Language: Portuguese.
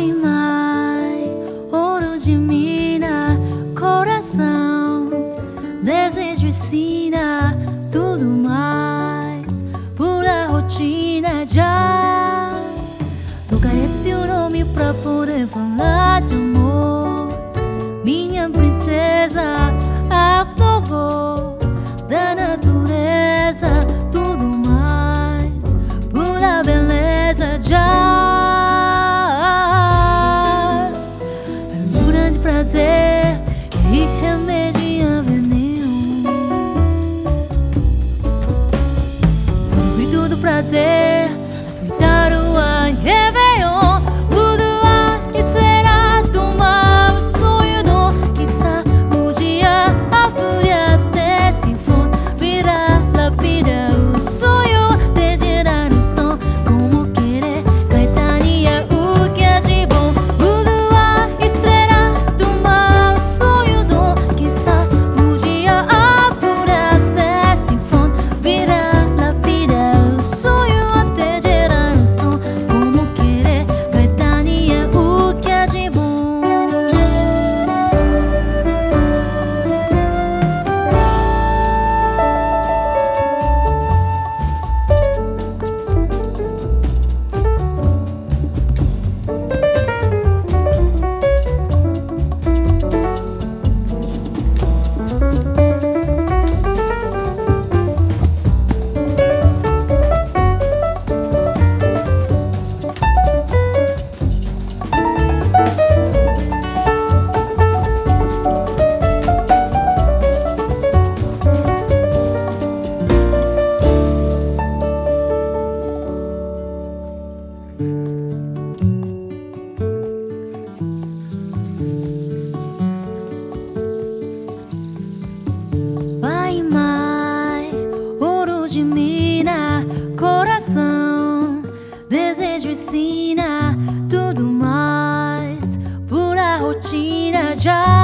Vai mais, ouro de mina, coração, desejo ensina tudo mais, pura rotina, jazz. Tocar esse nome pra poder falar de amor, minha princesa, afterglow da natureza, tudo mais, pura beleza, jazz. Pelos grande prazer que remedia veneno, o grito do prazer, açoitar o ar em Réveillon. Boudoir, estrela do mar, o sonho do quizá um dia a fúria desse fogo virá lapida, o sonho de geração, como querer Caetania, o que é de bom. Boudoir, estrela do mar, o sonho do quizá um dia a fúria desse fogo virá lapida, o sonho de geração, como querer Caetania, o que é de bom. Vai mais, ouro de mina, coração, desejo ensina tudo mais, pura rotina, já.